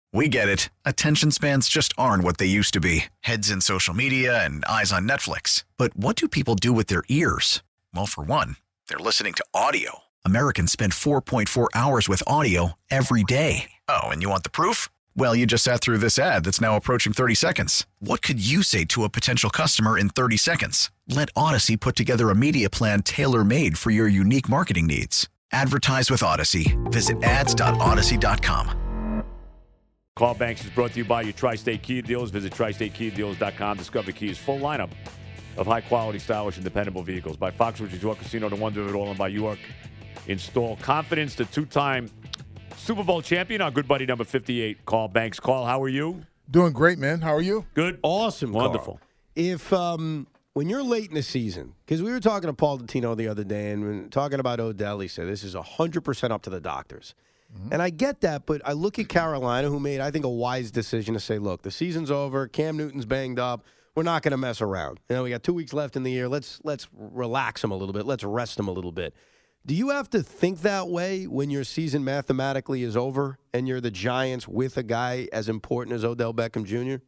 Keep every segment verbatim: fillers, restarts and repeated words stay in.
We get it. Attention spans just aren't what they used to be. Heads in social media and eyes on Netflix. But what do people do with their ears? Well, for one, they're listening to audio. Americans spend four point four hours with audio every day. Oh, and you want the proof? Well, you just sat through this ad that's now approaching thirty seconds. What could you say to a potential customer in thirty seconds? Let Odyssey put together a media plan tailor-made for your unique marketing needs. Advertise with Odyssey. Visit ads dot odyssey dot com. Call Banks is brought to you by your Tri-State Kia dealers. Visit tri state kia dealers dot com. Discover Kia's full lineup of high-quality, stylish, and dependable vehicles. By Foxwoods Resort Casino, the wonder of it all, and by York Install Confidence, the two-time Super Bowl champion, our good buddy number fifty-eight, Carl Banks. Carl, how are you? Doing great, man. How are you? Good. Awesome, Wonderful. Carl. If um, when you're late in the season, because we were talking to Paul Dottino the other day, and when talking about Odell, he said this is one hundred percent up to the doctors. Mm-hmm. And I get that, but I look at Carolina, who made, I think, a wise decision to say, look, the season's over. Cam Newton's banged up. We're not going to mess around. You know, we got two weeks left in the year. Let's let's relax him a little bit. Let's rest him a little bit. Do you have to think that way when your season mathematically is over and you're the Giants with a guy as important as Odell Beckham Junior?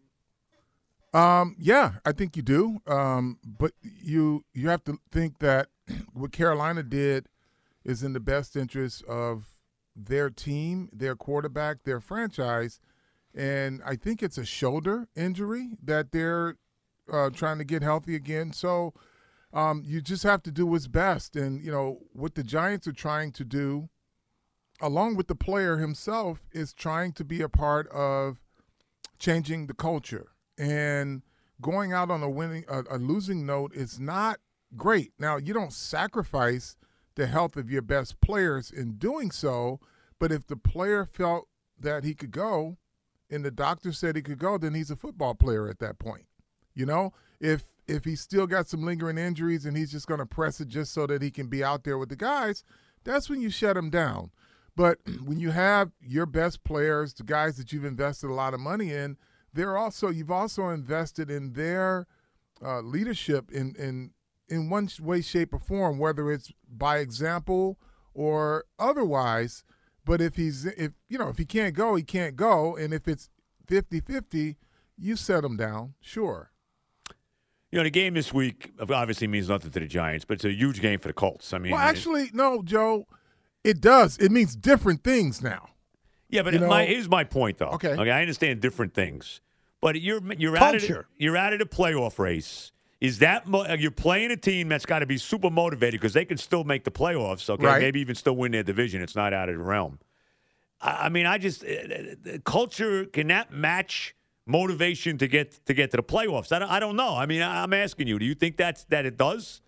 Um, yeah, I think you do. Um, but you you have to think that what Carolina did is in the best interest of their team, their quarterback, their franchise. And I think it's a shoulder injury that they're uh, trying to get healthy again. So um, you just have to do what's best. And, you know, what the Giants are trying to do, along with the player himself, is trying to be a part of changing the culture. And going out on a winning, a, a losing note is not great. Now, you don't sacrifice the health of your best players in doing so, but if the player felt that he could go and the doctor said he could go, then he's a football player at that point. You know, if if he's still got some lingering injuries and he's just going to press it just so that he can be out there with the guys, that's when you shut him down. But when you have your best players, the guys that you've invested a lot of money in, they're also you've also invested in their uh, leadership in in in one way, shape, or form, whether it's by example or otherwise. But if he's if you know if he can't go, he can't go, and if it's fifty-fifty, you set him down, sure. You know, the game this week obviously means nothing to the Giants, but it's a huge game for the Colts. I mean, well, actually, no, Joe, it does. It means different things now. Yeah, but you know? my, here's my point, though. Okay. Okay, I understand different things, but you're you're Culture. out of the, you're out of the playoff race. Is that mo- you're playing a team that's got to be super motivated because they can still make the playoffs? Okay, right. Maybe even still win their division. It's not out of the realm. I, I mean, I just uh, culture can that match motivation to get to get to the playoffs? I don't, I don't know. I mean, I, I'm asking you. Do you think that's that it does?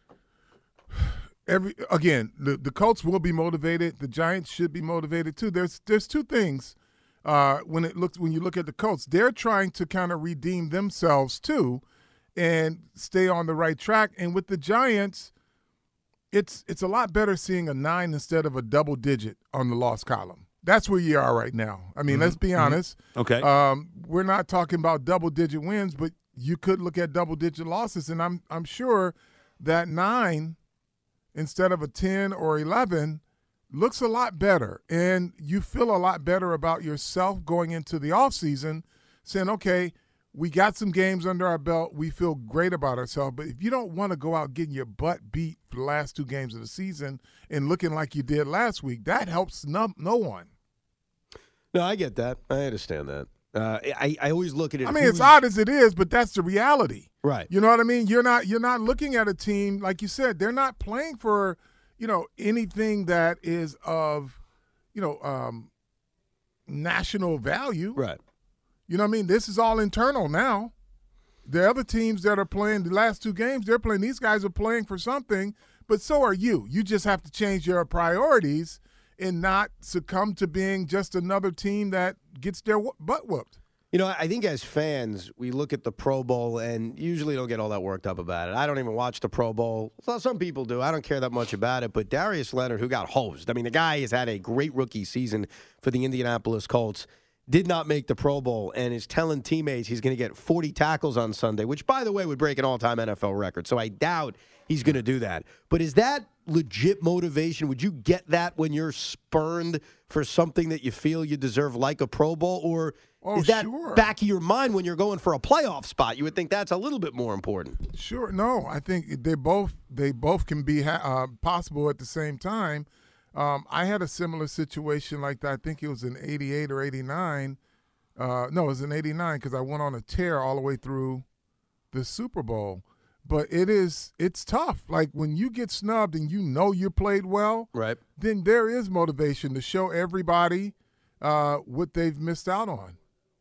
Every again, the, the Colts will be motivated. The Giants should be motivated too. There's there's two things uh, when it looks when you look at the Colts. They're trying to kind of redeem themselves too, and stay on the right track. And with the Giants, it's it's a lot better seeing a nine instead of a double digit on the loss column. That's where you are right now. I mean, mm-hmm. let's be honest. Mm-hmm. Okay. Um, we're not talking about double digit wins, but you could look at double digit losses, and I'm I'm sure that nine instead of a ten or eleven looks a lot better. And you feel a lot better about yourself going into the offseason saying, okay, we got some games under our belt. We feel great about ourselves. But if you don't want to go out getting your butt beat for the last two games of the season and looking like you did last week, that helps no, no one. No, I get that. I understand that. Uh, I, I always look at it. I mean, it's odd as it is, but that's the reality. Right. You know what I mean? You're not you're not looking at a team, like you said, they're not playing for, you know, anything that is of, you know, um, national value. Right. You know what I mean? This is all internal now. The other teams that are playing the last two games, they're playing. These guys are playing for something, but so are you. You just have to change your priorities and not succumb to being just another team that gets their butt whooped. You know, I think as fans, we look at the Pro Bowl and usually don't get all that worked up about it. I don't even watch the Pro Bowl. So some people do. I don't care that much about it. But Darius Leonard, who got hosed, I mean, the guy has had a great rookie season for the Indianapolis Colts, did not make the Pro Bowl and is telling teammates he's going to get forty tackles on Sunday, which, by the way, would break an all-time N F L record. So I doubt he's going to do that. But is that legit motivation? Would you get that when you're spurned for something that you feel you deserve, like a Pro Bowl? Or Oh, is that sure. back of your mind when you're going for a playoff spot? You would think that's a little bit more important. Sure. No, I think they both they both can be ha- uh, possible at the same time. Um, I had a similar situation like that. I think it was in eighty-eight or eighty-nine. Uh, no, it was in eighty-nine because I went on a tear all the way through the Super Bowl. But it is it's tough. Like when you get snubbed and you know you played well, Right. then there is motivation to show everybody uh, what they've missed out on.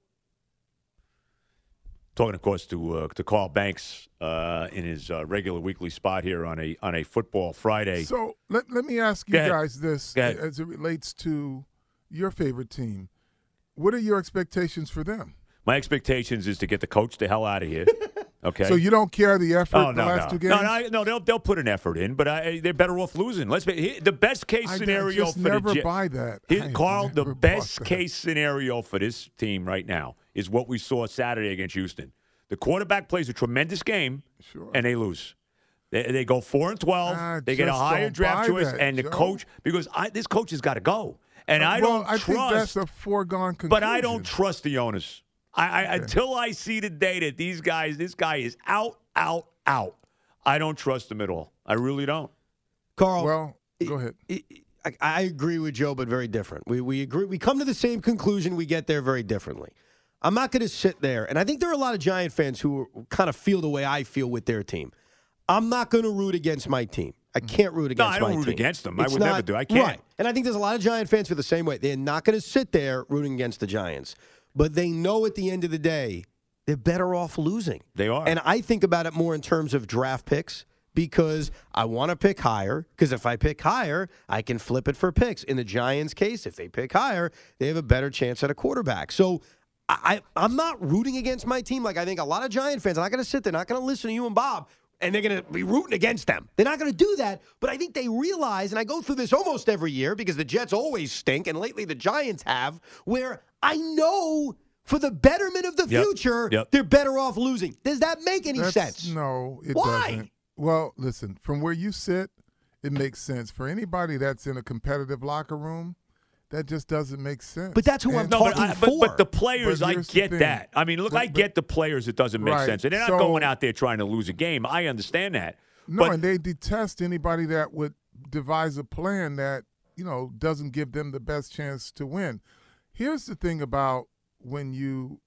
Talking, of course, to uh, to Carl Banks uh, in his uh, regular weekly spot here on a on a football Friday. So let, let me ask you Go ahead. guys this Go ahead. as it relates to your favorite team. What are your expectations for them? My expectations is to get the coach the hell out of here. Okay. So you don't care the effort Oh the no, last no. two games? no, no, no. They'll they'll put an effort in, but I, they're better off losing. Let's be the best case I scenario just for never the Jet- buy that. Here, I Carl, the never bought best that. case scenario for this team right now is what we saw Saturday against Houston. The quarterback plays a tremendous game, Sure. and they lose. They, they go four and twelve. I they get a just higher don't draft buy choice, that, and the Joe. coach because I, this coach has got to go, and I well, don't I trust. think that's a foregone conclusion. But I don't trust the owners. I, I until I see the day that these guys, this guy is out, out, out. I don't trust him at all. I really don't. Carl, Well, go ahead. I, I, I agree with Joe, but very different. We we agree. We come to the same conclusion. We get there very differently. I'm not going to sit there, and I think there are a lot of Giant fans who kind of feel the way I feel with their team. I'm not going to root against my team. I can't root against my No, team. I don't root against them. I It's would not- never do. I can't. Right. And I think there's a lot of Giant fans feel the same way. They're not going to sit there rooting against the Giants. But they know at the end of the day, they're better off losing. They are. And I think about it more in terms of draft picks because I want to pick higher, because if I pick higher, I can flip it for picks. In the Giants' case, if they pick higher, they have a better chance at a quarterback. So I, I'm not rooting against my team like I think a lot of Giant fans. I'm not going to sit there, not going to listen to you and Bob, and they're going to be rooting against them. They're not going to do that, but I think they realize, and I go through this almost every year because the Jets always stink, and lately the Giants have, where I know for the betterment of the Yep. future, Yep. they're better off losing. Does that make any That's- sense? No, it Why? doesn't. Well, listen, from where you sit, it makes sense. For anybody that's in a competitive locker room, that just doesn't make sense. But that's who I'm And- No, but, talking I, but, for. but the players, But I here's the get thing. that. I mean, look, But- I but- get the players. It doesn't make Right. sense, and they're not So- going out there trying to lose a game. I understand that. No, but and they detest anybody that would devise a plan that, you know, doesn't give them the best chance to win. Here's the thing about when you,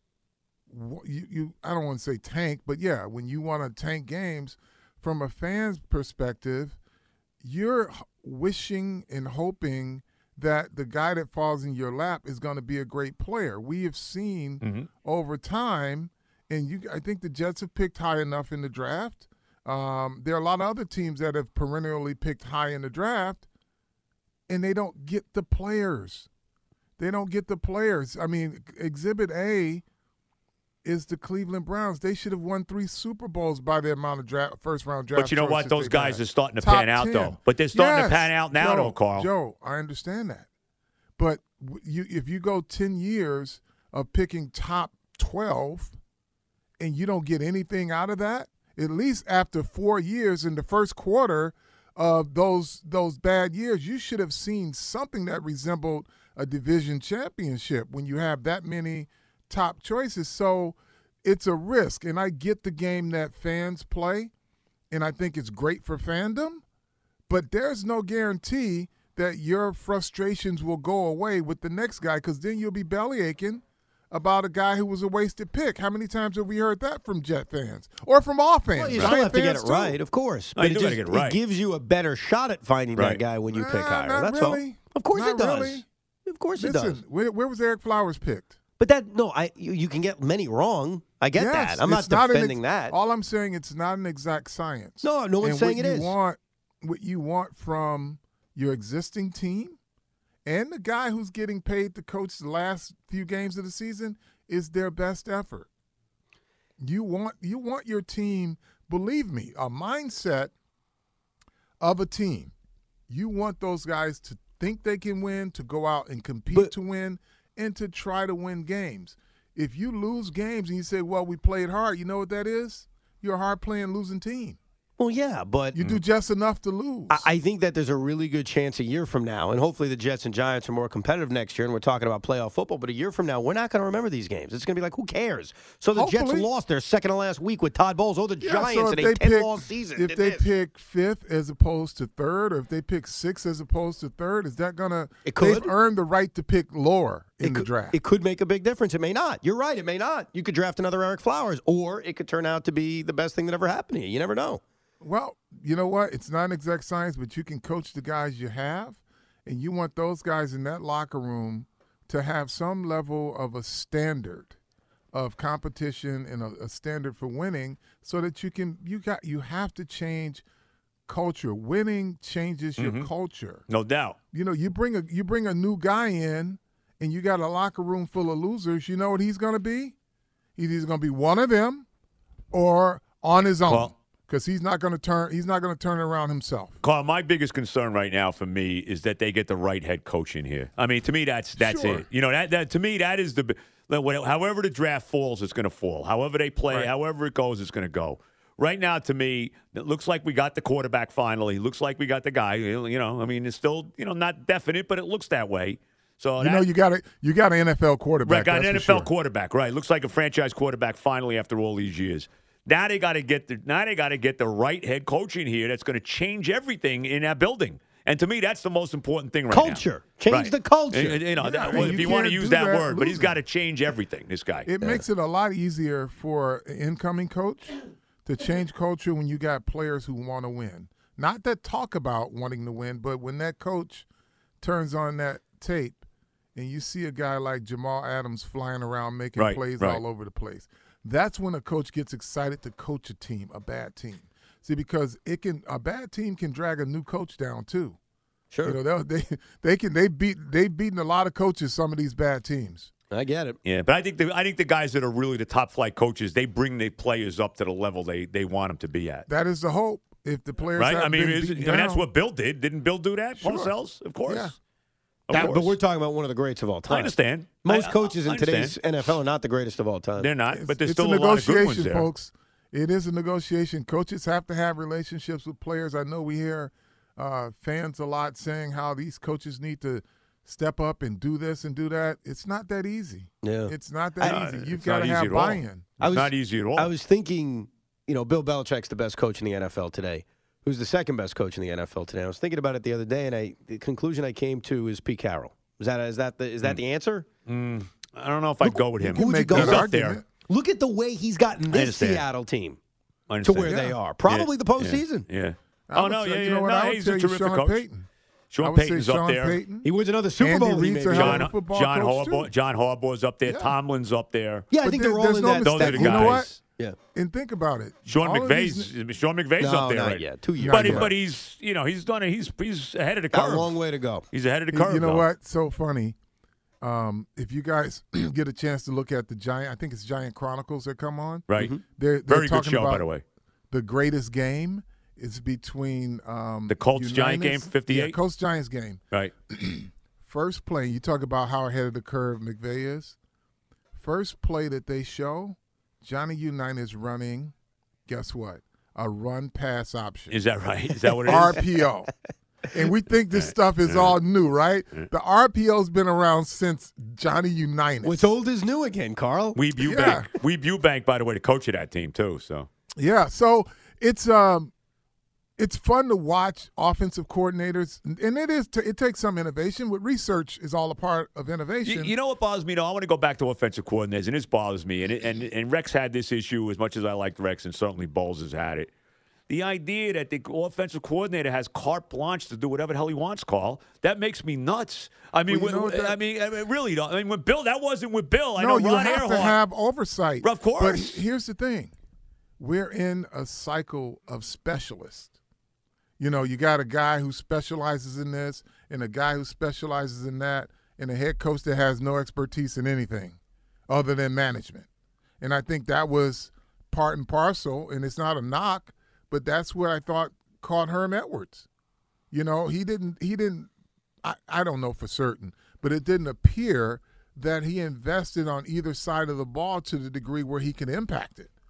you, you I don't want to say tank, but yeah, when you want to tank games, from a fan's perspective, you're h- wishing and hoping that the guy that falls in your lap is going to be a great player. We have seen Mhm. over time, and you, I think the Jets have picked high enough in the draft. Um, there are a lot of other teams that have perennially picked high in the draft, and they don't get the players. They don't get the players. I mean, Exhibit A is the Cleveland Browns. They should have won three Super Bowls by the amount of draft, first round draft. But you know what? choices Those they've guys had. are starting to Top pan out, ten. though. But they're starting Yes, to pan out now, Joe, though, Carl. Joe, I understand that. But w- you, if you go ten years of picking top twelve and you don't get anything out of that, at least after four years in the first quarter of those those bad years, you should have seen something that resembled a division championship when you have that many top choices. So it's a risk, and I get the game that fans play, and I think it's great for fandom, but there's no guarantee that your frustrations will go away with the next guy, because then you'll be belly aching about a guy who was a wasted pick. How many times have we heard that from Jet fans or from all fans? Well, you Giant still have to get fans, it too. right, of course. No, But you it, do gotta just, get it right. it gives you a better shot at finding Right. that guy when you pick Nah, higher. not That's all. really. Of course Not it does. really. Of course it Listen, does. where, where was Eric Flowers picked? But that no, I you, you can get many wrong. I get Yes, that. I'm not it's an defending ex- that. All I'm saying, it's not an exact science. No, no one's and saying what it you is. Want, what you want from your existing team and the guy who's getting paid to coach the last few games of the season is their best effort. You want you want your team, believe me, a mindset of a team. You want those guys to think they can win, to go out and compete But- to win, and to try to win games. If you lose games and you say, well, we played hard, you know what that is? You're a hard-playing losing team. Well, yeah, but You do just enough to lose. I, I think that there's a really good chance a year from now, and hopefully the Jets and Giants are more competitive next year, and we're talking about playoff football, but a year from now, we're not going to remember these games. It's going to be like, who cares? So the Jets Hopefully. lost their second to last week with Todd Bowles. Oh, the Yeah, Giants so in if a they pick- ten-loss season. If did they this. pick fifth as opposed to third, or if they pick sixth as opposed to third, is that gonna? It could. They've earned the right to pick lower in it the could, draft. It could make a big difference. It may not. You're right. It may not. You could draft another Eric Flowers, or it could turn out to be the best thing that ever happened to you. You never know. Well, you know what? It's not exact science, but you can coach the guys you have, and you want those guys in that locker room to have some level of a standard of competition and a, a standard for winning, so that you can you got you have to change culture. Winning changes your Mhm. culture. No doubt. You know, you bring a you bring a new guy in, and you got a locker room full of losers. You know what he's going to be? He's either going to be one of them, or on his own. Well- Because he's not going to turn. He's not going to turn it around himself. Carl, my biggest concern right now for me is that they get the right head coach in here. I mean, to me, that's that's Sure. it. You know, that, that to me, that is the however the draft falls, it's going to fall. However they play, Right. however it goes, it's going to go. Right now, to me, it looks like we got the quarterback finally. Looks like we got the guy. You know, I mean, it's still you know not definite, but it looks that way. So You that, know, you got a you got an N F L quarterback. right, got an that's N F for L sure. quarterback. Right, looks like a franchise quarterback finally after all these years. Now they got to get the now they got to get the right head coach in here that's going to change everything in that building. And to me, that's the most important thing right now. Culture. Change Right. the culture. And- and, you know, Yeah, that- and well, if you you want to can't use do that, that word, but he's losing. got to change everything. This guy. It makes it a lot easier for an incoming coach to change culture when you got players who want to win. Not that talk about wanting to win, but when that coach turns on that tape and you see a guy like Jamal Adams flying around making Right, plays right. all over the place. That's when a coach gets excited to coach a team, a bad team. See, because it can a bad team can drag a new coach down too. Sure. You know, they they they can they beat they beaten a lot of coaches. Some of these bad teams. I get it. Yeah, but I think the I think the guys that are really the top flight coaches, they bring the players up to the level they, they want them to be at. That is the hope. If the players Right? have I mean, been is, I beaten mean that's down- what Bill did. Didn't Bill do that? Sure. Parcells? Of course. Yeah. Of That- course. but we're talking about one of the greats of all time. I understand. Most I- I- coaches I in today's understand. N F L are not the greatest of all time. They're not, but there's it's still a a, lot of good ones negotiation, there. folks. It is a negotiation. Coaches have to have relationships with players. I know we hear uh, fans a lot saying how these coaches need to step up and do this and do that. It's not that easy. Yeah. It's not that No, easy. You've it's got not to easy have at all. buy-in. It's I was- not easy at all. I was thinking, you know, Bill Belichick's the best coach in the N F L today. Who's the second best coach in the N F L today? I was thinking about it the other day, and I the conclusion I came to is Pete Carroll. Is that is that the is that the answer? I don't know if I'd go with him. who would you Make go that with? up there. argument. Look at the way he's gotten this understand. Seattle team I to understand. where Yeah. they are. Probably Yeah. the postseason. Yeah. I Oh would no, say- yeah, you yeah. know what? No, I would he's tell a you terrific Sean coach. Payton. I Sean would say Payton's Sean up there. Payton. He wins another Super Andy Bowl. he Reid's may a be. hell of John, a football John coach, Harbaugh, too. John Harbaugh's up there. Yeah. Tomlin's up there. Yeah, I But think there- they're all there's in no that. Those mistake. are the You know what? guys. Yeah. And think about it. Sean All of McVay's these- Sean McVay's No, up there. not right? yet. Two years. But he, Not but yet. he's you know he's done it. He's he's ahead of the Got curve. a long way to go. He's ahead of the You- curve. You know though. what? So funny. Um, if you guys get a chance to look at the Giant, I think it's Giant Chronicles that come on. Right. They're, they're Very good talking show, about by the way. the greatest game is between um, The Colts Giant Unitas- game, fifty-eight? Yeah, Colts Giants game. Right. First play, you talk about how ahead of the curve McVay is. First play that they show, Johnny Unitas running, guess what? A run pass option. Is that right? Is that what it is? R P O. And we think this stuff is all new, right? The R P O's been around since Johnny Unitas. What's old is new again, Carl. Weeb Eubank. Yeah. Weeb Eubank, by the way, the coach of that team too. So Yeah, so it's um, it's fun to watch offensive coordinators, and it is. T- it takes some innovation. With research is all a part of you, innovation. you know what bothers me though? I want to go back to offensive coordinators, and this bothers me. And it, and and Rex had this issue as much as I liked Rex, and certainly Bowles has had it. The idea that the offensive coordinator has carte blanche to do whatever the hell he wants, Carl, that makes me nuts. I mean, Well, you know when, what that- I mean, I mean, really, though. I mean, when Bill, that wasn't with Bill. I no, know you Ron have Earhart. to have oversight. Of course. But here's the thing: we're in a cycle of specialists. You know, you got a guy who specializes in this, and a guy who specializes in that, and a head coach that has no expertise in anything other than management. And I think that was part and parcel, and it's not a knock, but that's what I thought caught Herm Edwards. You know, he didn't, he didn't, I, I don't know for certain, but it didn't appear that he invested on either side of the ball to the degree where he could impact it.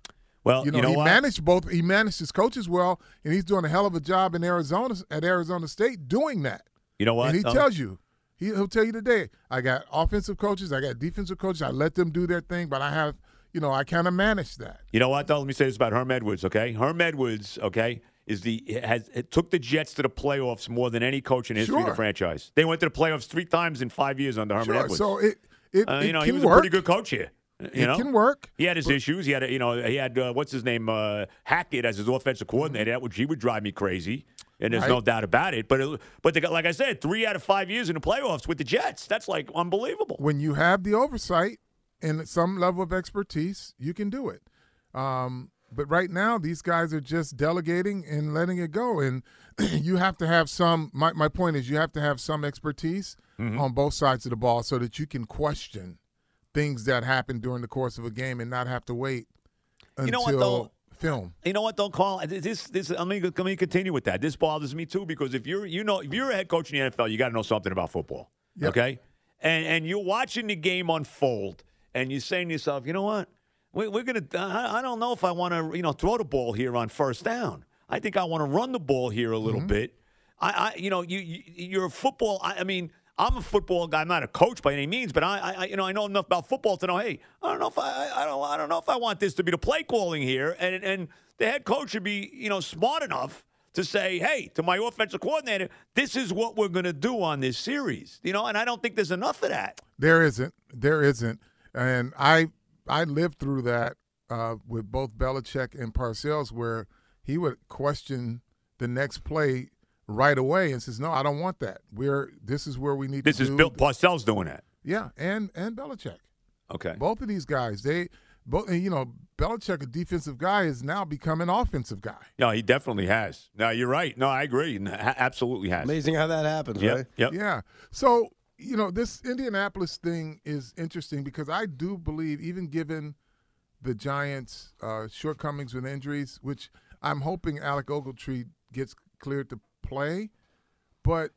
Well, you know, you know he what? managed both. He managed his coaches well, and he's doing a hell of a job in Arizona at Arizona State doing that. You know what? And he Um, tells you, he, he'll tell you today, I got offensive coaches, I got defensive coaches, I let them do their thing, but I have, you know, I kind of manage that. You know what, though? Let me say this about Herm Edwards, okay? Herm Edwards, okay, is the has it took the Jets to the playoffs more than any coach in history of Sure. the franchise. They went to the playoffs three times in five years under Herman Sure. Edwards. So it, it, uh, it you know, can he was work. a pretty good coach here. You it know? can work. He had his issues. He had, a, you know, he had uh, what's his name, uh, Hackett as his offensive coordinator. That would he would drive me crazy, and there's Right. no doubt about it. But it, but they got, like I said, three out of five years in the playoffs with the Jets. That's like unbelievable. When you have the oversight and some level of expertise, you can do it. Um, but right now, these guys are just delegating and letting it go. And you have to have some, my, my point is you have to have some expertise Mm-hmm. on both sides of the ball so that you can question things that happen during the course of a game and not have to wait until You know what, though? film. You know what? Don't call this. This. I mean, let me continue with that. This bothers me too because if you're, you know, if you're a head coach in the N F L, you got to know something about football. Yep. Okay, and and you're watching the game unfold, and you're saying to yourself, you know what? We, we're gonna. I, I don't know if I want to, you know, throw the ball here on first down. I think I want to run the ball here a little Mm-hmm. bit. I, I, you know, you, you you're a football. I, I mean. I'm a football guy. I'm not a coach by any means, but I, I, you know, I know enough about football to know. Hey, I don't know if I, I don't, I don't know if I want this to be the play calling here, and and the head coach should be, you know, smart enough to say, hey, to my offensive coordinator, this is what we're going to do on this series, you know. And I don't think there's enough of that. There isn't. There isn't. And I I lived through that uh, with both Belichick and Parcells, where he would question the next play right away and says, no, I don't want that. We're this is where we need This to is do. Bill Parcells doing that. Yeah, and and Belichick. Okay. Both of these guys, they both and, you know, Belichick, a defensive guy, is now become an offensive guy. No, he definitely has. No, you're right. No, I agree. Ha- absolutely has. Amazing how that happens, Yep. right? Yep. Yeah. So, you know, this Indianapolis thing is interesting because I do believe, even given the Giants' uh, shortcomings with injuries, which I'm hoping Alec Ogletree gets cleared to play, but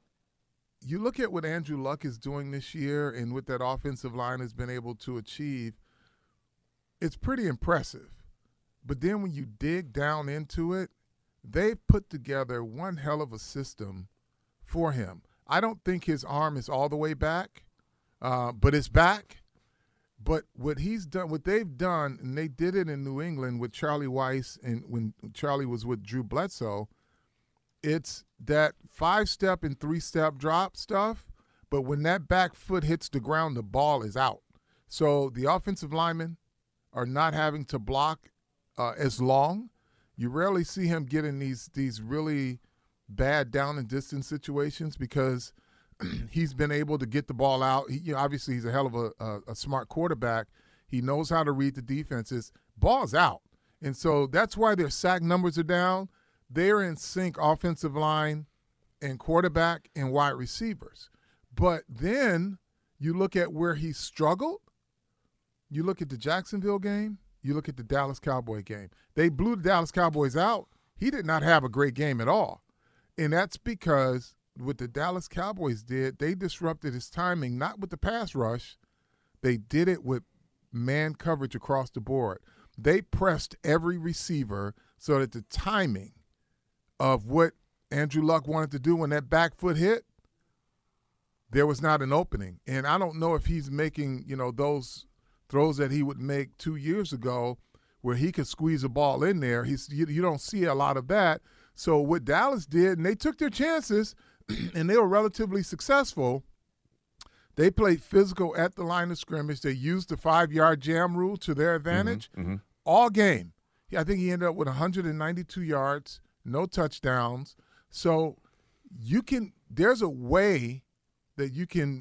you look at what Andrew Luck is doing this year and what that offensive line has been able to achieve, it's pretty impressive. But then when you dig down into it, they've put together one hell of a system for him. I don't think his arm is all the way back, uh, but it's back. But what he's done, what they've done, and they did it in New England with Charlie Weiss and when Charlie was with Drew Bledsoe, it's that five-step and three-step drop stuff, but when that back foot hits the ground, the ball is out. So the offensive linemen are not having to block uh, as long. You rarely see him get in these these really bad down and distance situations because he's been able to get the ball out. He, you know, obviously, he's a hell of a, a, a smart quarterback. He knows how to read the defenses. Ball's out. And so that's why their sack numbers are down. They're in sync, offensive line and quarterback and wide receivers. But then you look at where he struggled. You look at the Jacksonville game. You look at the Dallas Cowboy game. They blew the Dallas Cowboys out. He did not have a great game at all. And that's because what the Dallas Cowboys did, they disrupted his timing, not with the pass rush. They did it with man coverage across the board. They pressed every receiver so that the timing of what Andrew Luck wanted to do when that back foot hit, there was not an opening. And I don't know if he's making, you know, those throws that he would make two years ago where he could squeeze a ball in there. He's you, you don't see a lot of that. So what Dallas did, and they took their chances, and they were relatively successful. They played physical at the line of scrimmage. They used the five-yard jam rule to their advantage Mm-hmm, mm-hmm. all game. I think he ended up with one hundred ninety-two yards, no touchdowns. So you can – there's a way that you can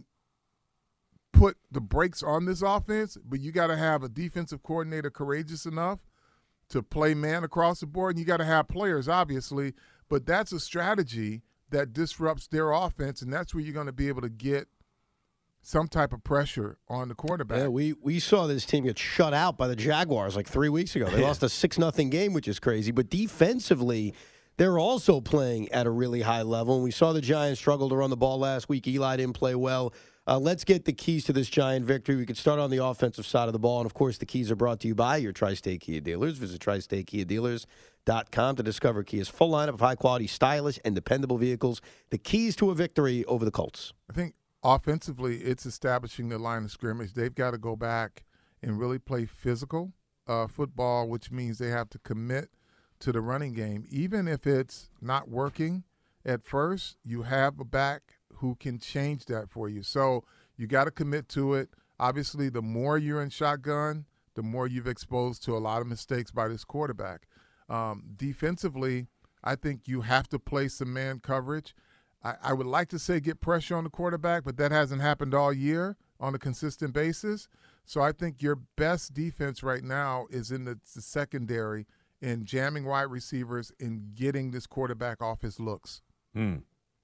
put the brakes on this offense, but you got to have a defensive coordinator courageous enough to play man across the board, and you got to have players, obviously. But that's a strategy that disrupts their offense, and that's where you're going to be able to get some type of pressure on the quarterback. Yeah, we, we saw this team get shut out by the Jaguars like three weeks ago. They Yeah. lost a six nothing game, which is crazy. But defensively, they're also playing at a really high level. And we saw the Giants struggle to run the ball last week. Eli didn't play well. Uh, let's get the keys to this Giant victory. We could start on the offensive side of the ball. And, of course, the keys are brought to you by your Tri-State Kia dealers. Visit tri state kia dealers dot com to discover Kia's full lineup of high-quality, stylish, and dependable vehicles. The keys to a victory over the Colts. I think offensively it's establishing the line of scrimmage. They've got to go back and really play physical uh, football, which means they have to commit to the running game. Even if it's not working at first, you have a back who can change that for you. So you got to commit to it. Obviously, the more you're in shotgun, the more you've exposed to a lot of mistakes by this quarterback. Um, defensively, I think you have to play some man coverage. I, I would like to say get pressure on the quarterback, but that hasn't happened all year on a consistent basis. So I think your best defense right now is in the, the secondary in jamming wide receivers and getting this quarterback off his looks. Mm.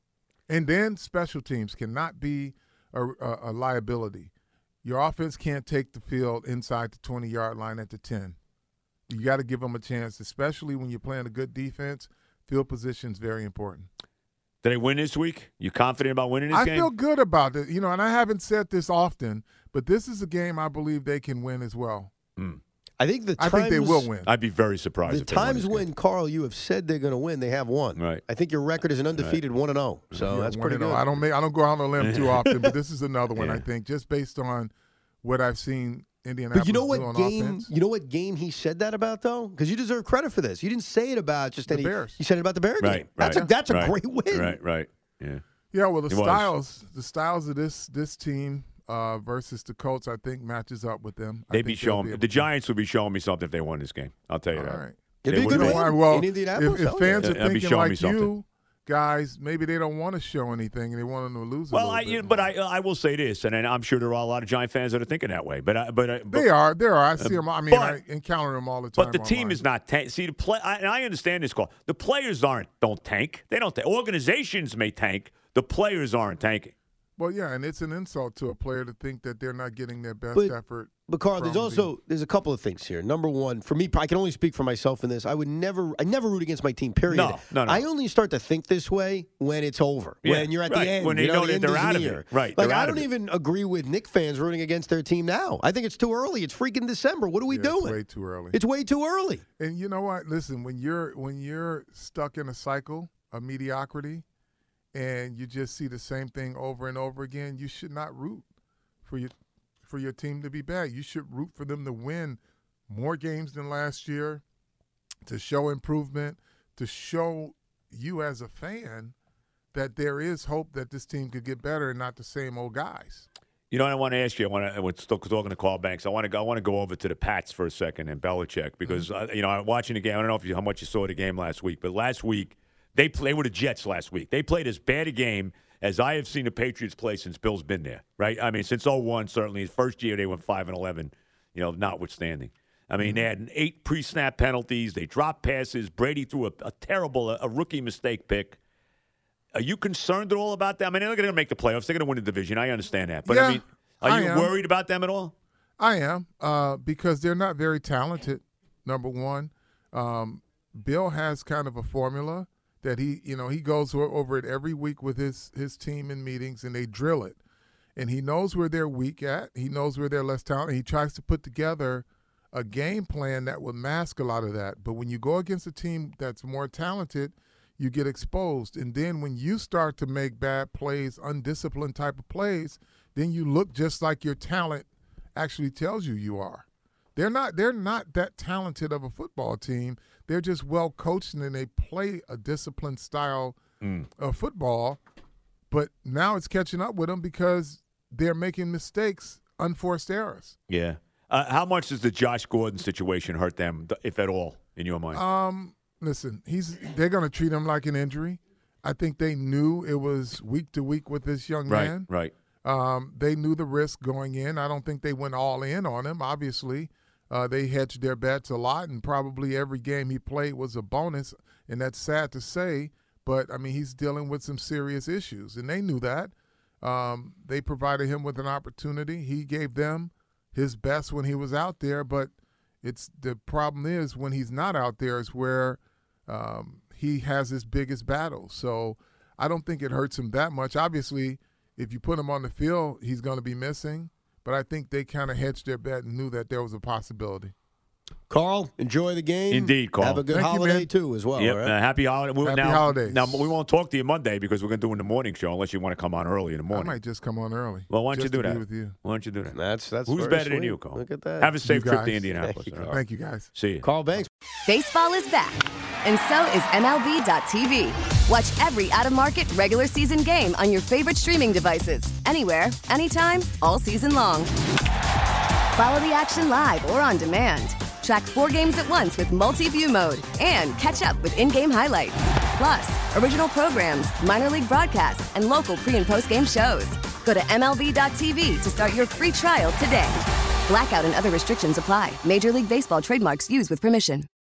And then special teams cannot be a, a, a liability. Your offense can't take the field inside the twenty-yard line at the ten. You got to give them a chance, especially when you're playing a good defense. Field position is very important. Did they win this week? You confident about winning this I game? I feel good about it. You know, and I haven't said this often, but this is a game I believe they can win as well. Mm. I think the I times, think they will win. I'd be very surprised. The if they won times this when, game. Carl, you have said they're going to win, they have won. Right. I think your record is an undefeated one and zero. So Yeah, that's one pretty and oh. good. I don't make I don't go out on a limb too often, but this is another one. Yeah. I think just based on what I've seen Indianapolis But you know do what on game? offense. You know what game he said that about though? Because you deserve credit for this. You didn't say it about just The any. Bears. You said it about the Bears. Right, game. That's right, a that's a right, great win. Right, right. Yeah. Yeah, well, the It was. styles, the styles of this this team uh, versus the Colts, I think matches up with them. I They'd be think they'll showing be able the to- Giants would be showing me something if they won this game. I'll tell you All that. right. It'd They be a good would You know be. win why? Well, in Indianapolis. if, if hell fans yeah. are Yeah, that'd be thinking showing me like something. you guys, maybe they don't want to show anything and they want them to lose. A Well, little I, bit you more. but I, I will say this, and I'm sure there are a lot of Giant fans that are thinking that way. But, I, but, I, but they are, there are. I see them. I mean, but- I encounter them all the time. But the team online. is not tank. See, the play. I, and I understand this call. The players aren't don't tank. They don't. Tank. Organizations may tank. The players aren't tanking. Well, yeah, and it's an insult to a player to think that they're not getting their best But- effort. But Carl, there's from also there's a couple of things here. Number one, for me, I can only speak for myself in this. I would never, I never root against my team. Period. No, no, no. I only start to think this way when it's over, Yeah, when you're at right. the end, When they you know, know the that end they're is out of near. it. Right, Like they're I out of don't it. even agree with Knicks fans rooting against their team now. I think it's too early. It's freaking December. What are we Yeah, doing? It's way too early. It's way too early. And you know what? Listen, when you're when you're stuck in a cycle of mediocrity and you just see the same thing over and over again, you should not root for your for your team to be bad. You should root for them to win more games than last year, to show improvement, to show you as a fan that there is hope that this team could get better and not the same old guys. You know what I want to ask you? I want to. We're still talking to Carl Banks. I want to go. I want to go over to the Pats for a second and Belichick because Mm-hmm. uh, you know I'm watching the game. I don't know if you, how much you saw the game last week, but last week they played with the Jets. Last week they played as bad a game as I have seen the Patriots play since Bill's been there. Right? I mean, since oh one, certainly his first year they went five and eleven. You know, notwithstanding. I mean, they had eight pre-snap penalties. They dropped passes. Brady threw a, a terrible, a, a rookie mistake pick. Are you concerned at all about that? I mean, they're not going to make the playoffs. They're going to win the division. I understand that. But, Yeah, I mean, are I you am. worried about them at all? I am uh, because they're not very talented, number one. Um, Bill has kind of a formula that he, you know, he goes o- over it every week with his, his team in meetings, and they drill it. And he knows where they're weak at. He knows where they're less talented. He tries to put together a game plan that will mask a lot of that. But when you go against a team that's more talented, you get exposed. And then when you start to make bad plays, undisciplined type of plays, then you look just like your talent actually tells you you are. They're not they're not that talented of a football team. They're just well coached and they play a disciplined style Mm. of football. But now it's catching up with them because they're making mistakes, unforced errors. Yeah. Uh, how much does the Josh Gordon situation hurt them, if at all, in your mind? Um, listen, he's they're going to treat him like an injury. I think they knew it was week to week with this young right, man. right. Um, they knew the risk going in. I don't think they went all in on him. Obviously, uh, they hedged their bets a lot, and probably every game he played was a bonus, and that's sad to say. But, I mean, he's dealing with some serious issues, and they knew that. Um, they provided him with an opportunity. He gave them his best when he was out there, but it's the problem is when he's not out there is where um, he has his biggest battle. So I don't think it hurts him that much. Obviously, if you put him on the field, he's going to be missing. But I think they kind of hedged their bet and knew that there was a possibility. Carl, enjoy the game. Indeed, Carl. Have a good Thank you, holiday, man. too, as well. Yep. Right? Uh, happy holiday. We, Happy now, holidays. Now, we won't talk to you Monday because we're going to do it in the morning show unless you want to come on early in the I morning. might just come on early. Well, why don't just you do to be that? with you. Why don't you do that? That's that's Who's very better than sweet. you, Carl? Look at that. Have a safe You trip to guys. Indianapolis. Thank you, all right? Carl. Thank you, guys. See you. Carl Banks. Baseball is back, and so is M L B dot T V. Watch every out-of-market regular season game on your favorite streaming devices, anywhere, anytime, all season long. Follow the action live or on demand. Track four games at once with multi-view mode and catch up with in-game highlights. Plus, original programs, minor league broadcasts, and local pre- and post-game shows. Go to M L B dot T V to start your free trial today. Blackout and other restrictions apply. Major League Baseball trademarks used with permission.